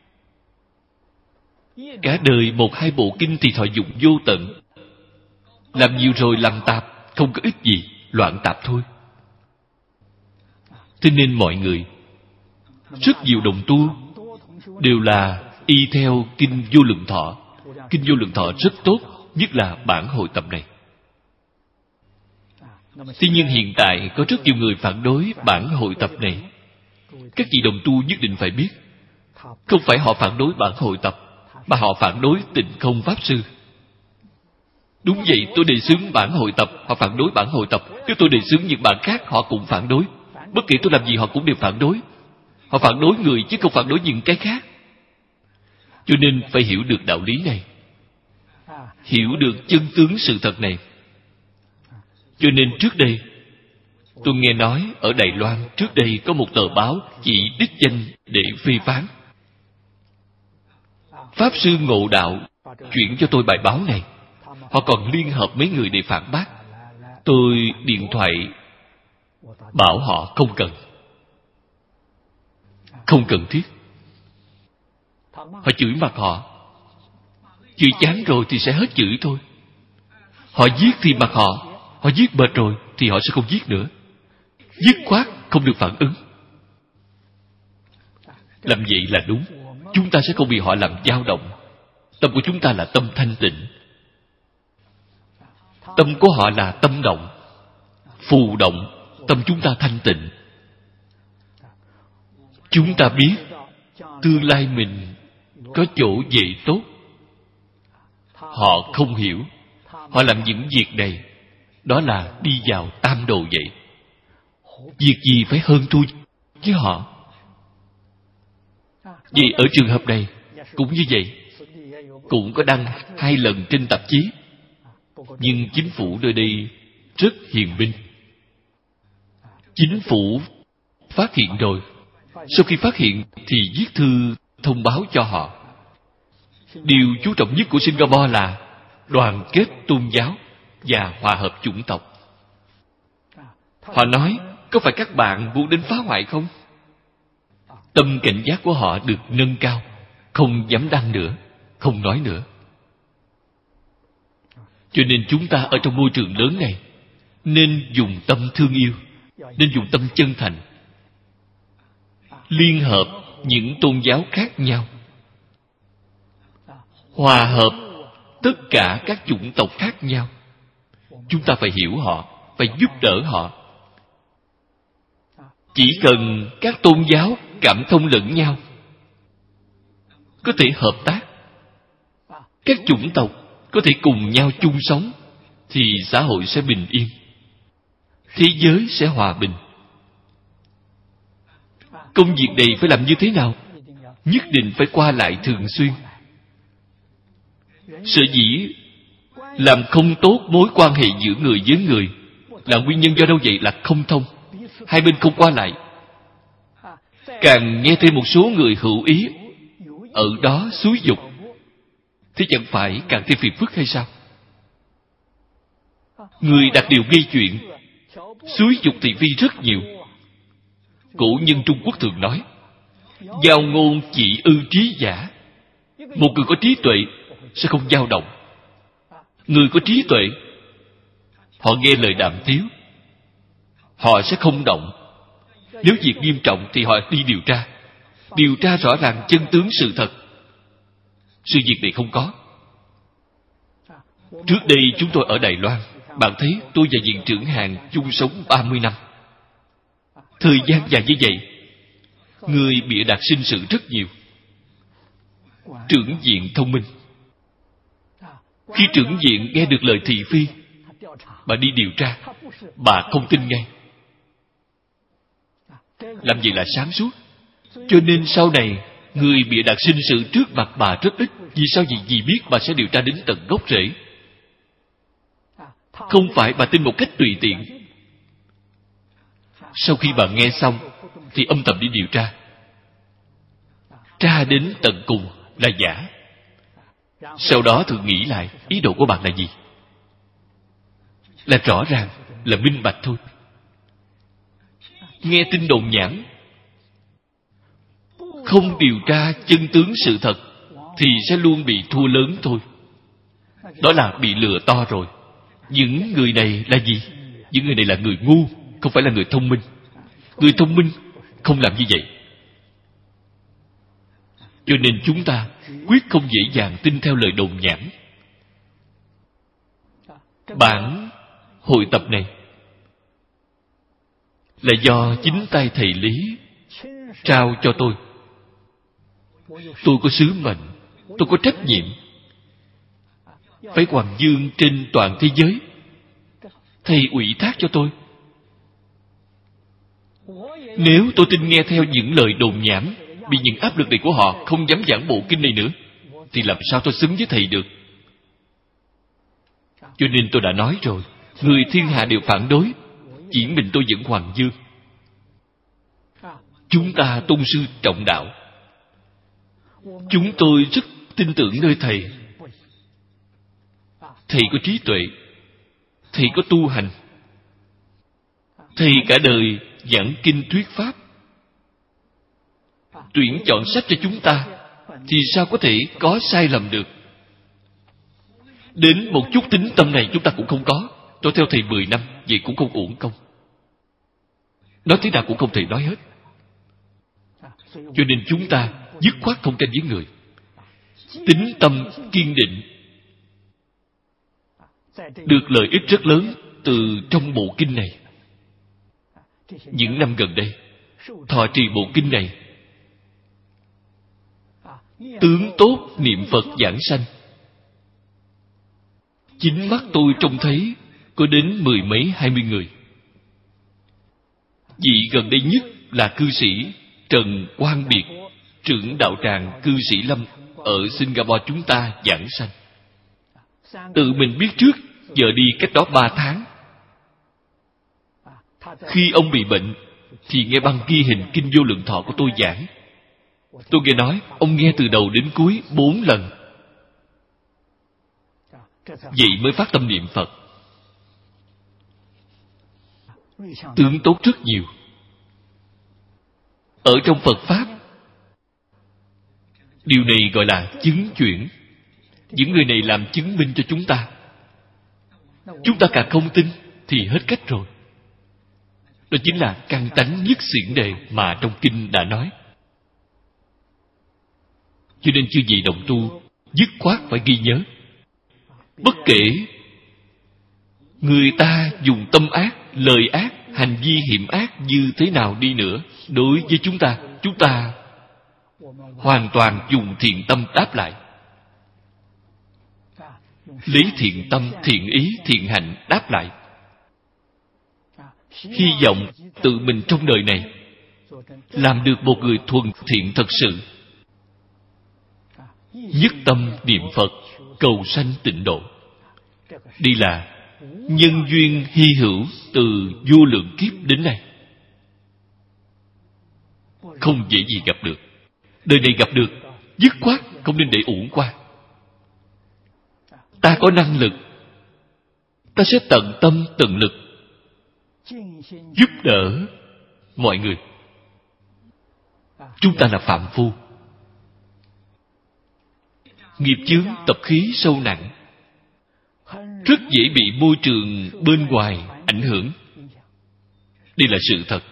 Cả đời một hai bộ kinh thì thọ dụng vô tận. Làm nhiều rồi làm tạp, không có ích gì, loạn tạp thôi. Thế nên mọi người, rất nhiều đồng tu đều là y theo kinh Vô Lượng Thọ. Kinh Vô Lượng Thọ rất tốt, nhất là bản hội tập này. Tuy nhiên hiện tại có rất nhiều người phản đối bản hội tập này. Các vị đồng tu nhất định phải biết, không phải họ phản đối bản hội tập, mà họ phản đối Tịnh Không Pháp Sư. Đúng vậy, tôi đề xướng bản hội tập, họ phản đối bản hội tập. Nếu tôi đề xướng những bản khác, họ cũng phản đối. Bất kể tôi làm gì họ cũng đều phản đối. Họ phản đối người chứ không phản đối những cái khác. Cho nên phải hiểu được đạo lý này, hiểu được chân tướng sự thật này. Cho nên trước đây tôi nghe nói ở Đài Loan trước đây có một tờ báo chỉ đích danh để phê phán. Pháp Sư Ngộ Đạo chuyển cho tôi bài báo này. Họ còn liên hợp mấy người để phản bác. Tôi điện thoại bảo họ không cần, không cần thiết. Họ chửi mặt họ, chửi chán rồi thì sẽ hết chửi thôi. Họ giết thì mặt họ, họ giết mệt rồi thì họ sẽ không giết nữa. Dứt khoát không được phản ứng. Làm vậy là đúng. Chúng ta sẽ không bị họ làm dao động. Tâm của chúng ta là tâm thanh tịnh. Tâm của họ là tâm động, phù động. Tâm chúng ta thanh tịnh. Chúng ta biết tương lai mình có chỗ về tốt. Họ không hiểu. Họ làm những việc này, đó là đi vào tam đồ vậy. Việc gì phải hơn thua với họ. Vì ở trường hợp này cũng như vậy, cũng có đăng hai lần trên tạp chí. Nhưng chính phủ nơi đây rất hiền minh. Chính phủ phát hiện rồi, sau khi phát hiện thì viết thư thông báo cho họ. Điều chú trọng nhất của Singapore là đoàn kết tôn giáo và hòa hợp chủng tộc. Họ nói, có phải các bạn muốn đến phá hoại không? Tâm cảnh giác của họ được nâng cao, không dám đăng nữa, không nói nữa. Cho nên chúng ta ở trong môi trường lớn này nên dùng tâm thương yêu, nên dùng tâm chân thành, liên hợp những tôn giáo khác nhau, hòa hợp tất cả các chủng tộc khác nhau. Chúng ta phải hiểu họ, phải giúp đỡ họ. Chỉ cần các tôn giáo cảm thông lẫn nhau, có thể hợp tác, các chủng tộc có thể cùng nhau chung sống, thì xã hội sẽ bình yên, thế giới sẽ hòa bình. Công việc này phải làm như thế nào? Nhất định phải qua lại thường xuyên. Sở dĩ làm không tốt mối quan hệ giữa người với người là nguyên nhân do đâu vậy? Là không thông. Hai bên không qua lại. Càng nghe thêm một số người hữu ý ở đó xúi giục, thế chẳng phải càng thêm phiền phức hay sao? Người đặt điều gây chuyện, xúi giục thị phi rất nhiều. Cổ nhân Trung Quốc thường nói, giao ngôn chỉ ư trí giả. Một người có trí tuệ sẽ không dao động. Người có trí tuệ, họ nghe lời đàm tiếu, họ sẽ không động. Nếu việc nghiêm trọng thì họ đi điều tra, điều tra rõ ràng chân tướng sự thật. Sự việc này không có. Trước đây chúng tôi ở Đài Loan, bạn thấy tôi và viện trưởng Hàn chung sống ba mươi năm. Thời gian dài như vậy, người bịa đặt sinh sự rất nhiều. Trưởng viện thông minh. Khi trưởng viện nghe được lời thị phi, bà đi điều tra, bà không tin ngay. Làm vậy là sáng suốt. Cho nên sau này người bịa đặt sinh sự trước mặt bà rất ít. Vì sao? Vì, vì biết bà sẽ điều tra đến tận gốc rễ. Không phải bà tin một cách tùy tiện. Sau khi bà nghe xong thì âm thầm đi điều tra, tra đến tận cùng là giả. Sau đó thường nghĩ lại ý đồ của bạn là gì, là rõ ràng, là minh bạch thôi. Nghe tin đồn nhảm, không điều tra chân tướng sự thật thì sẽ luôn bị thua lớn thôi. Đó là bị lừa to rồi. Những người này là gì? Những người này là người ngu, không phải là người thông minh. Người thông minh không làm như vậy. Cho nên chúng ta quyết không dễ dàng tin theo lời đồn nhảm. Bản hội tập này là do chính tay thầy Lý trao cho tôi. Tôi có sứ mệnh, tôi có trách nhiệm phải hoàng dương trên toàn thế giới. Thầy ủy thác cho tôi. Nếu tôi tin nghe theo những lời đồn nhảm, bị những áp lực này của họ không dám giảng bộ kinh này nữa, thì làm sao tôi xứng với thầy được? Cho nên tôi đã nói rồi, người thiên hạ đều phản đối, chỉ mình tôi vẫn hoàng dương. Chúng ta tôn sư trọng đạo. Chúng tôi rất tin tưởng nơi thầy. Thầy có trí tuệ, thầy có tu hành, thầy cả đời giảng kinh thuyết pháp, tuyển chọn sách cho chúng ta, thì sao có thể có sai lầm được? Đến một chút tín tâm này chúng ta cũng không có. Tôi theo thầy mười năm, vậy cũng không uổng công. Nói thế nào cũng không thể nói hết. Cho nên chúng ta dứt khoát không tranh với người. Tín tâm kiên định, được lợi ích rất lớn từ trong bộ kinh này. Những năm gần đây, thọ trì bộ kinh này, tướng tốt niệm Phật giảng sanh. Chính mắt tôi trông thấy có đến mười mấy hai mươi người. Vị gần đây nhất là cư sĩ Trần Quang Biệt, trưởng đạo tràng cư sĩ Lâm ở Singapore chúng ta giảng sanh. Tự mình biết trước, giờ đi cách đó ba tháng. Khi ông bị bệnh thì nghe băng ghi hình kinh Vô Lượng Thọ của tôi giảng. Tôi nghe nói ông nghe từ đầu đến cuối bốn lần. Vậy mới phát tâm niệm Phật. Tướng tốt rất nhiều. Ở trong Phật Pháp, điều này gọi là chứng chuyển. Những người này làm chứng minh cho chúng ta. Chúng ta càng không tin thì hết cách rồi. Đó chính là căn tánh nhất xiển đề mà trong kinh đã nói. Cho nên chư vị đồng tu dứt khoát phải ghi nhớ. Bất kể người ta dùng tâm ác, lời ác, hành vi hiểm ác như thế nào đi nữa, đối với chúng ta, chúng ta hoàn toàn dùng thiện tâm đáp lại. Lấy thiện tâm, thiện ý, thiện hạnh đáp lại. Hy vọng tự mình trong đời này làm được một người thuần thiện thật sự, nhất tâm niệm Phật, cầu sanh tịnh độ. Đây là nhân duyên hy hữu từ vô lượng kiếp đến nay, không dễ gì gặp được. Đời này gặp được, dứt khoát không nên để uổng qua. Ta có năng lực, ta sẽ tận tâm tận lực giúp đỡ mọi người. Chúng ta là phạm phu, nghiệp chướng tập khí sâu nặng, rất dễ bị môi trường bên ngoài ảnh hưởng. Đây là sự thật.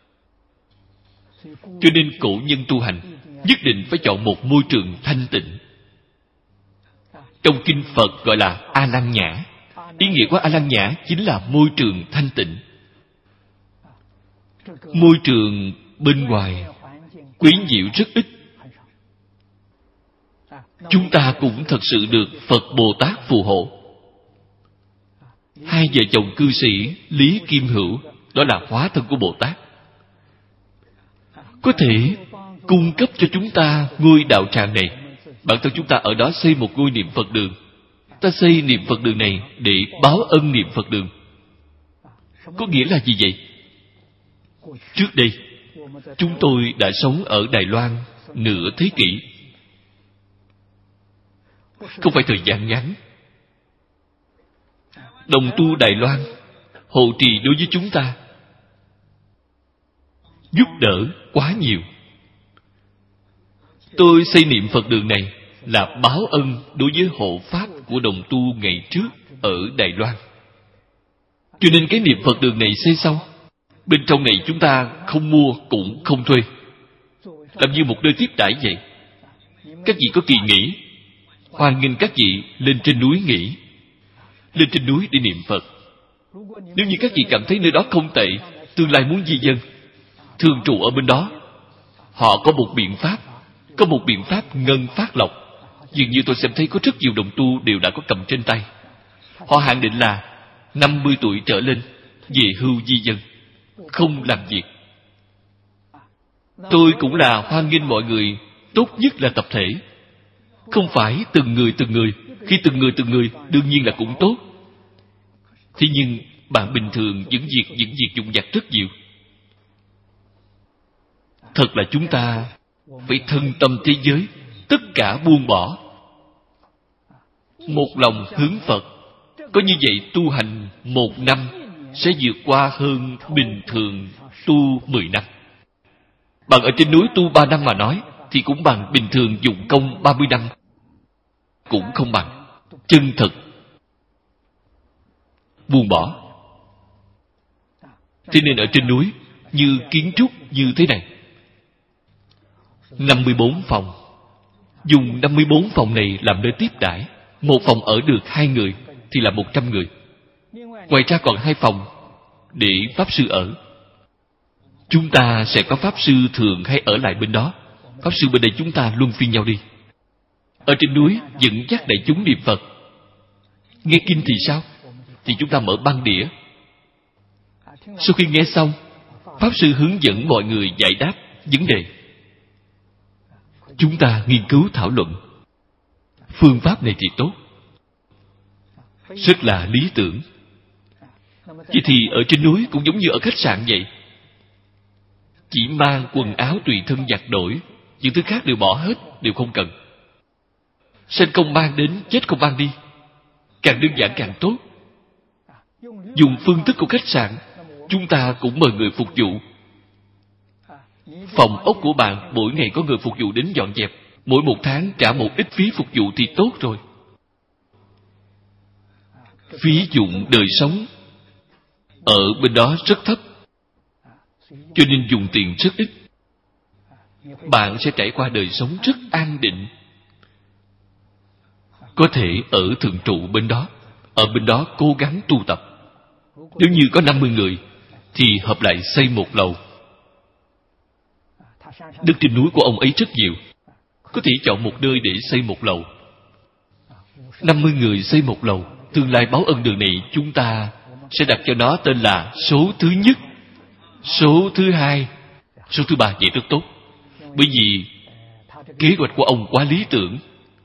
Cho nên cổ nhân tu hành nhất định phải chọn một môi trường thanh tịnh. Trong kinh Phật gọi là A Lăng Nhã. Ý nghĩa của A Lăng Nhã chính là môi trường thanh tịnh. Môi trường bên ngoài quấy nhiễu rất ít. Chúng ta cũng thật sự được Phật Bồ Tát phù hộ. Hai vợ chồng cư sĩ Lý Kim Hữu, đó là hóa thân của Bồ Tát, có thể cung cấp cho chúng ta ngôi đạo tràng này. Bản thân chúng ta ở đó xây một ngôi niệm Phật đường. Ta xây niệm Phật đường này để báo ân niệm Phật đường. Có nghĩa là gì vậy? Trước đây chúng tôi đã sống ở Đài Loan nửa thế kỷ. Không phải thời gian ngắn. Đồng tu Đài Loan hộ trì đối với chúng ta giúp đỡ quá nhiều. Tôi xây niệm Phật đường này là báo ân đối với hộ pháp của đồng tu ngày trước ở Đài Loan. Cho nên cái niệm Phật đường này xây xong, bên trong này chúng ta không mua cũng không thuê, làm như một nơi tiếp đãi vậy. Các vị có kỳ nghỉ, hoan nghênh các vị lên trên núi nghỉ, lên trên núi để niệm Phật. Nếu như các vị cảm thấy nơi đó không tệ, tương lai muốn di dân, thường trụ ở bên đó, họ có một biện pháp, có một biện pháp ngân phát lộc. Dường như tôi xem thấy có rất nhiều đồng tu đều đã có cầm trên tay. Họ hạn định là năm mươi tuổi trở lên về hưu di dân, không làm việc. Tôi cũng là hoan nghênh mọi người, tốt nhất là tập thể, không phải từng người từng người. Khi từng người từng người đương nhiên là cũng tốt. Thế nhưng bạn bình thường những việc những việc dụng vặt rất nhiều. Thật là chúng ta phải thân tâm thế giới, tất cả buông bỏ, một lòng hướng Phật. Có như vậy tu hành một năm sẽ vượt qua hơn bình thường tu mười năm. Bạn ở trên núi tu ba năm mà nói thì cũng bằng bình thường dụng công ba mươi năm, cũng không bằng. Chân thật buông bỏ. Thế nên ở trên núi như kiến trúc như thế này, năm mươi bốn phòng, dùng năm mươi bốn phòng này làm nơi tiếp đãi. Một phòng ở được hai người thì là một trăm người. Ngoài ra còn hai phòng để Pháp Sư ở. Chúng ta sẽ có Pháp Sư thường hay ở lại bên đó. Pháp Sư bên đây chúng ta luân phiên nhau đi. Ở trên núi dẫn dắt đại chúng niệm Phật. Nghe kinh thì sao? Thì chúng ta mở băng đĩa. Sau khi nghe xong, Pháp Sư hướng dẫn mọi người giải đáp vấn đề. Chúng ta nghiên cứu thảo luận. Phương pháp này thì tốt, rất là lý tưởng. Vậy thì ở trên núi cũng giống như ở khách sạn vậy. Chỉ mang quần áo tùy thân giặt đổi, những thứ khác đều bỏ hết, đều không cần. Sanh không mang đến, chết không mang đi. Càng đơn giản càng tốt. Dùng phương thức của khách sạn, chúng ta cũng mời người phục vụ. Phòng ốc của bạn mỗi ngày có người phục vụ đến dọn dẹp, mỗi một tháng trả một ít phí phục vụ thì tốt rồi. Phí dụng đời sống ở bên đó rất thấp, cho nên dùng tiền rất ít. Bạn sẽ trải qua đời sống rất an định. Có thể ở thường trụ bên đó, ở bên đó cố gắng tu tập. Nếu như có năm mươi người thì hợp lại xây một lầu. Đất trên núi của ông ấy rất nhiều, có thể chọn một nơi để xây một lầu. năm mươi người xây một lầu. Tương lai báo ân đường này chúng ta sẽ đặt cho nó tên là số thứ nhất, số thứ hai, số thứ ba. Vậy rất tốt. Bởi vì kế hoạch của ông quá lý tưởng.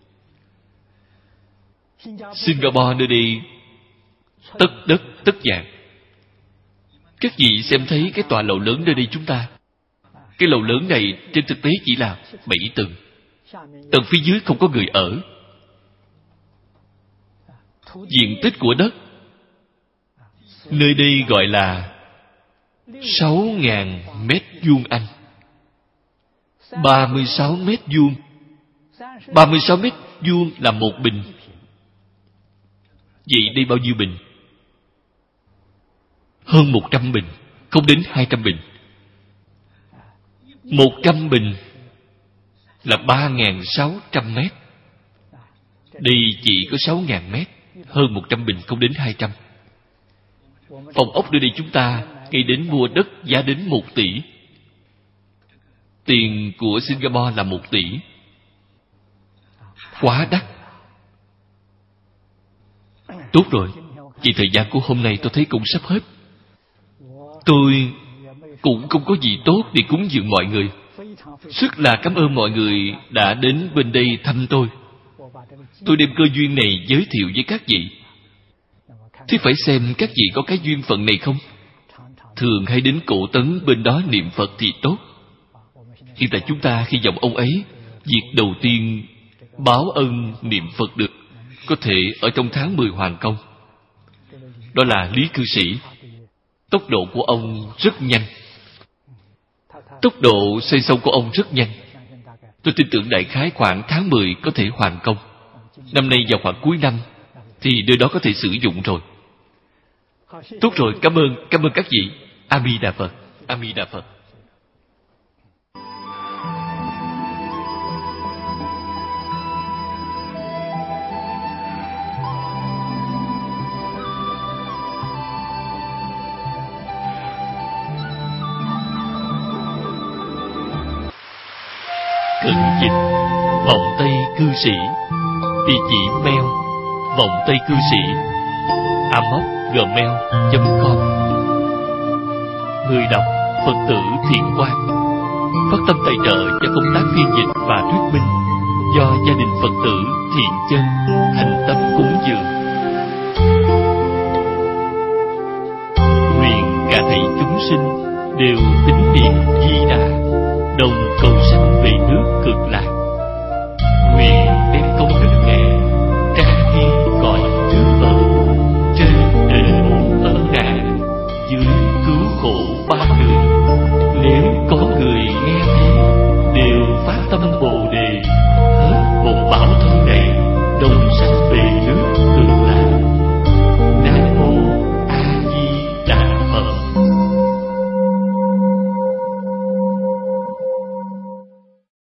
Singapore nơi đây tất đất tất vàng. Các vị xem thấy cái tòa lầu lớn nơi đây chúng ta. Cái lầu lớn này trên thực tế chỉ là bảy tầng. Tầng phía dưới không có người ở. Diện tích của đất nơi đây gọi là sáu ngàn mét vuông Anh. ba mươi sáu mét vuông. ba mươi sáu mét vuông là một bình. Vậy đây bao nhiêu bình? Hơn một trăm bình, không đến hai trăm bình. Một trăm bình là ba ngàn sáu trăm mét. Đây chỉ có sáu ngàn mét, hơn một trăm bình, không đến hai trăm. Phòng ốc nơi đây chúng ta ngay đến mua đất giá đến một tỷ. Tiền của Singapore là một tỷ. Quá đắt. Tốt rồi, vì thời gian của hôm nay tôi thấy cũng sắp hết. Tôi cũng không có gì tốt để cúng dường mọi người. Rất là cảm ơn mọi người đã đến bên đây thăm tôi. Tôi đem cơ duyên này giới thiệu với các vị. Thế phải xem các vị có cái duyên phận này không. Thường hay đến Cổ Tấn bên đó niệm Phật thì tốt. Hiện tại chúng ta hy vọng ông ấy, việc đầu tiên báo ân niệm Phật được, có thể ở trong tháng mười hoàn công. Đó là Lý cư sĩ. Tốc độ của ông rất nhanh. Tốc độ xây xong của ông rất nhanh. Tôi tin tưởng đại khái khoảng tháng mười có thể hoàn công. Năm nay vào khoảng cuối năm thì nơi đó có thể sử dụng rồi. Tốt rồi, cảm ơn, cảm ơn các vị. A Di Đà Phật, A Di Đà Phật. Cận dịch vọng tây cư sĩ, địa chỉ mail vọng tây cư sĩ a m o c gmail chấm com. Người đọc Phật tử Thiện Quang. Phát tâm tài trợ cho công tác phiên dịch và thuyết minh do gia đình Phật tử Thiện Chân thành tâm cúng dường. Nguyện cả thảy chúng sinh đều tín niệm Di Đà, đồng cầu sanh về nước